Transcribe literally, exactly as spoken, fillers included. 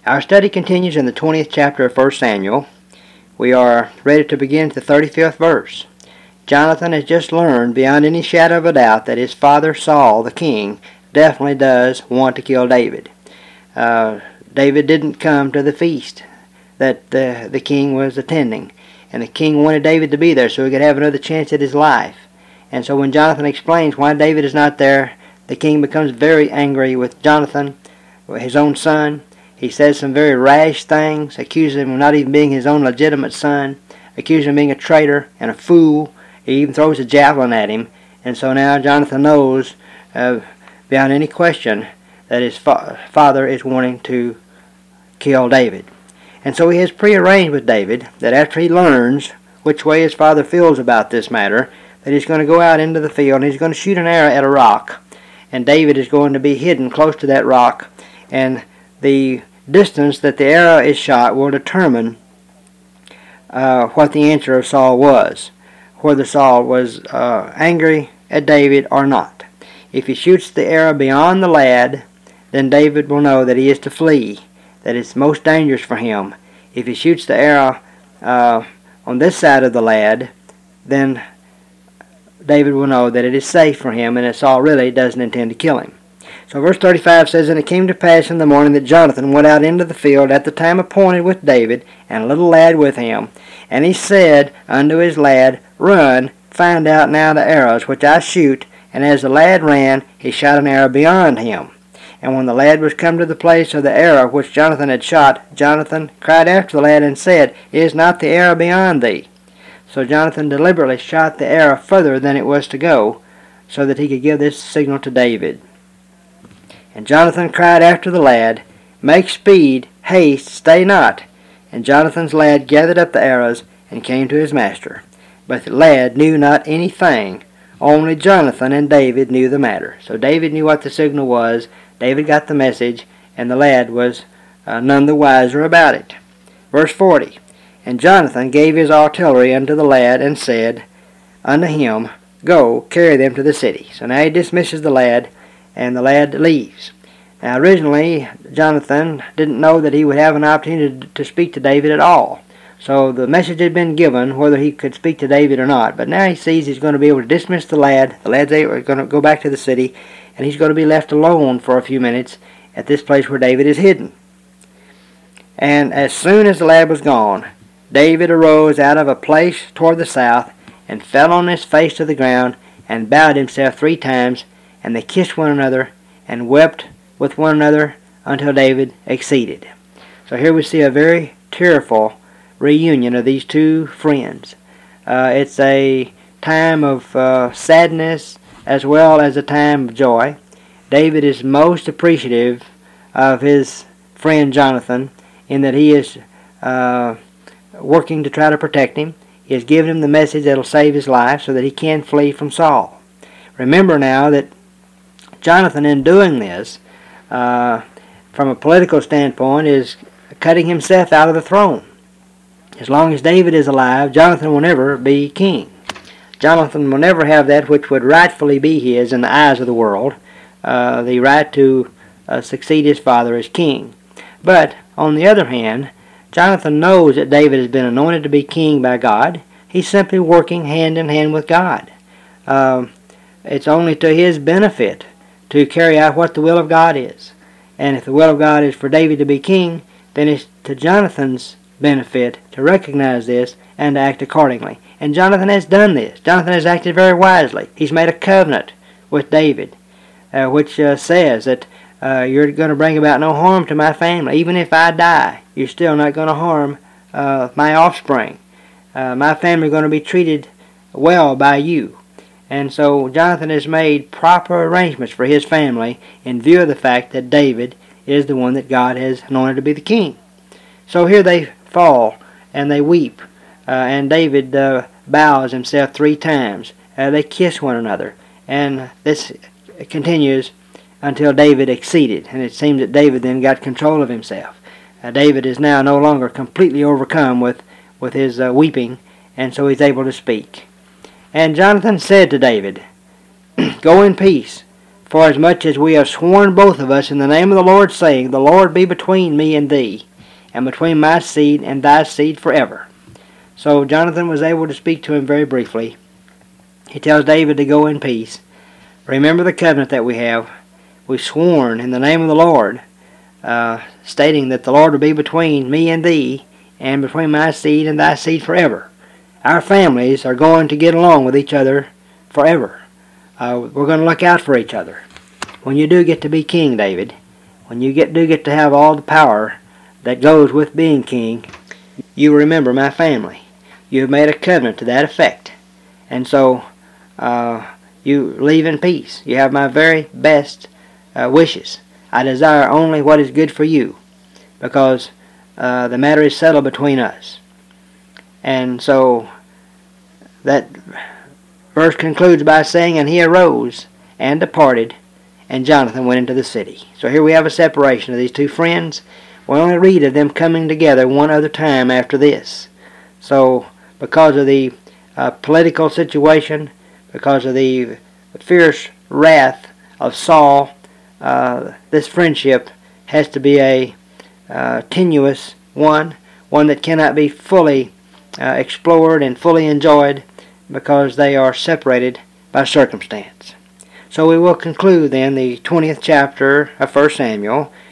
Our study continues in the twentieth chapter of First Samuel. We are ready to begin the thirty-fifth verse. Jonathan has just learned beyond any shadow of a doubt that his father Saul, the king, definitely does want to kill David. Uh, David didn't come to the feast that the, the king was attending, and the king wanted David to be there so he could have another chance at his life. And so when Jonathan explains why David is not there, the king becomes very angry with Jonathan, his own son. He says some very rash things, accuses him of not even being his own legitimate son, accuses him of being a traitor and a fool. He even throws a javelin at him. And so now Jonathan knows, uh, beyond any question, that his fa- father is wanting to kill David. And so he has prearranged with David that after he learns which way his father feels about this matter, that he's going to go out into the field and he's going to shoot an arrow at a rock. And David is going to be hidden close to that rock, and the distance that the arrow is shot will determine uh, what the answer of Saul was, whether Saul was uh, angry at David or not. If he shoots the arrow beyond the lad, then David will know that he is to flee, that it's most dangerous for him. If he shoots the arrow uh, on this side of the lad, then David will know that it is safe for him and that Saul really doesn't intend to kill him. So verse thirty-five says, And it came to pass in the morning that Jonathan went out into the field at the time appointed with David, and a little lad with him. And he said unto his lad, Run, find out now the arrows which I shoot. And as the lad ran, he shot an arrow beyond him. And when the lad was come to the place of the arrow which Jonathan had shot, Jonathan cried after the lad and said, Is not the arrow beyond thee? So Jonathan deliberately shot the arrow further than it was to go, so that he could give this signal to David. And Jonathan cried after the lad, Make speed, haste, stay not. And Jonathan's lad gathered up the arrows and came to his master. But the lad knew not anything, only Jonathan and David knew the matter. So David knew what the signal was, David got the message, and the lad was uh, none the wiser about it. Verse forty, And Jonathan gave his artillery unto the lad, and said unto him, Go, carry them to the city. So now he dismisses the lad, and the lad leaves. Now originally, Jonathan didn't know that he would have an opportunity to speak to David at all. So the message had been given whether he could speak to David or not. But now he sees he's going to be able to dismiss the lad. The lad's going to go back to the city, and he's going to be left alone for a few minutes at this place where David is hidden. And as soon as the lad was gone, David arose out of a place toward the south, and fell on his face to the ground, and bowed himself three times, and they kissed one another, and wept with one another until David exceeded. So here we see a very tearful reunion of these two friends. Uh, it's a time of uh, sadness as well as a time of joy. David is most appreciative of his friend Jonathan in that he is uh, working to try to protect him. He has given him the message that will save his life so that he can flee from Saul. Remember now that Jonathan, in doing this, uh, from a political standpoint, is cutting himself out of the throne. As long as David is alive, Jonathan will never be king. Jonathan will never have that which would rightfully be his in the eyes of the world, uh, the right to uh, succeed his father as king. But, on the other hand, Jonathan knows that David has been anointed to be king by God. He's simply working hand in hand with God. Um, it's only to his benefit to carry out what the will of God is. And if the will of God is for David to be king, then it's to Jonathan's benefit to recognize this and to act accordingly. And Jonathan has done this. Jonathan has acted very wisely. He's made a covenant with David, uh, which uh, says that uh, you're going to bring about no harm to my family. Even if I die, you're still not going to harm uh, my offspring. Uh, my family is going to be treated well by you. And so Jonathan has made proper arrangements for his family in view of the fact that David is the one that God has anointed to be the king. So here they fall and they weep, uh, and David uh, bows himself three times. Uh, they kiss one another, and this continues until David exceeded, and it seems that David then got control of himself. Uh, David is now no longer completely overcome with, with his uh, weeping, and so he's able to speak. And Jonathan said to David, Go in peace, Forasmuch as we have sworn both of us in the name of the Lord, saying, The Lord be between me and thee, and between my seed and thy seed forever. So Jonathan was able to speak to him very briefly. He tells David to go in peace. Remember the covenant that we have. We've sworn in the name of the Lord, uh, stating that the Lord will be between me and thee, and between my seed and thy seed forever. Our families are going to get along with each other forever. Uh, we're going to look out for each other. When you do get to be king, David, when you get do get to have all the power that goes with being king, you remember my family. You have made a covenant to that effect. And so uh, you leave in peace. You have my very best uh, wishes. I desire only what is good for you, because uh, the matter is settled between us. And so that verse concludes by saying, And he arose and departed, and Jonathan went into the city. So here we have a separation of these two friends. We only read of them coming together one other time after this. So because of the uh, political situation, because of the fierce wrath of Saul, uh, this friendship has to be a uh, tenuous one, one that cannot be fully uh, explored and fully enjoyed, because they are separated by circumstance. So we will conclude then the twentieth chapter of First Samuel